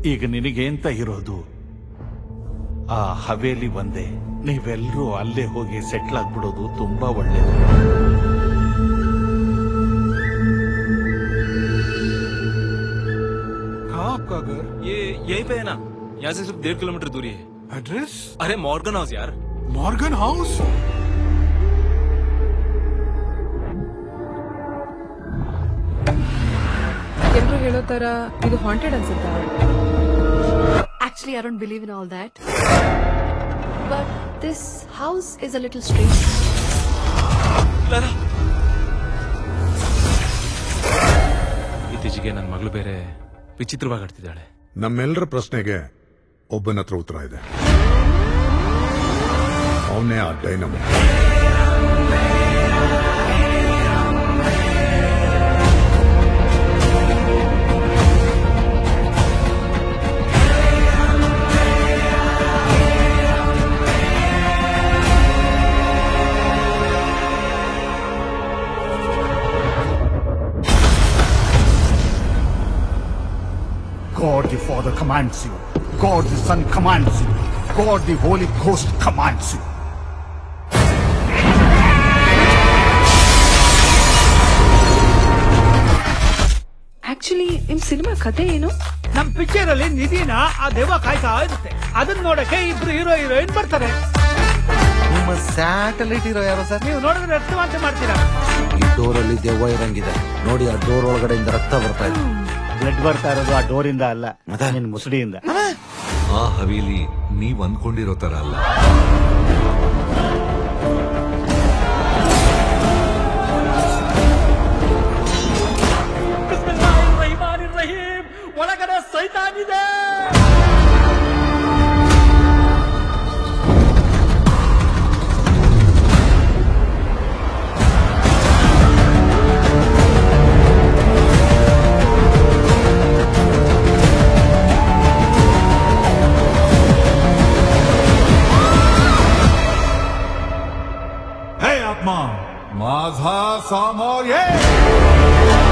ಈಗ ನಿನಗೇಂತ ಇರೋದು ಆ ಹವೇಲಿ ಒಂದೇ. ನೀವೆಲ್ಲರೂ ಅಲ್ಲೇ ಹೋಗಿ ಸೆಟ್ಲ್ ಆಗ್ಬಿಡೋದು ತುಂಬಾ ಒಳ್ಳೇದು. आपका घर ये यहीं पे है ना, यहाँ से सिर्फ 1.5 किलोमीटर दूरी है। एड्रेस? अरे मॉर्गन हाउस यार। Morgan house? ಎಲ್ಲರೂ ಹೇಳೋ ತರ ಇದು ಹಾಂಟೆಡ್ ಅನ್ಸುತ್ತಾ? Actually, I don't believe in all that. But this house is a little strange. Lara, ಇತ್ತೀಚೆಗೆ ನನ್ನ ಮಗಳು ಬೇರೆ ವಿಚಿತ್ರವಾಗಿ ಆಡ್ತಿದ್ದಾಳೆ. ನಮ್ಮೆಲ್ಲರ ಪ್ರಶ್ನೆಗೆ ಒಬ್ಬನ ಹತ್ರ ಉತ್ತರ ಇದೆ. ಅವನೇ ಆ dynamo. God the Father commands you. God the Son commands you. God the Holy Ghost commands you. Actually ನಿಮ್ ಸಿನಿಮಾ ಕಥೆ ಏನು? ನಮ್ ಪಿಕ್ಚರ್ ಅಲ್ಲಿ ನಿಧಿನ ಆ ದೆವ್ವ ಕಾಯ್ತಾ ಇರುತ್ತೆ. ಅದನ್ನ ನೋಡಕ್ಕೆ ಇಬ್ರು ಹೀರೋ ಹೀರೋಯಿನ್ ಬರ್ತಾರೆ. ನಿಮ್ಮ ಸ್ಯಾಟಲೈಟ್ ಹೀರೋ ಯಾರು ಸರ್? ನೀವು ನೋಡಿದ್ರೆ ರಕ್ತವಾಂತಿ ಮಾಡ್ತೀರಾ. ಈ ಡೋರ್ ಅಲ್ಲಿ ದೆವ್ವ ಇರಂಗಿದೆ ನೋಡಿ. ಆ ಡೋರ್ ಒಳಗಡೆಯಿಂದ ರಕ್ತ ಬರ್ತಾ ಇದೆ. ಬ್ಲಡ್ ಬರ್ತಾ ಇರೋದು ಆ ಡೋರಿಂದ ಅಲ್ಲ, ನಿನ್ ಮುಸುಡಿಯಿಂದ. ಆ ಹವೇಲಿ ನೀವ್ ಅಂದ್ಕೊಂಡಿರೋ ತರ ಅಲ್ಲ. ಒಳಗಡೆ ಸೈತಾನಿದೆ. माझा समोर ये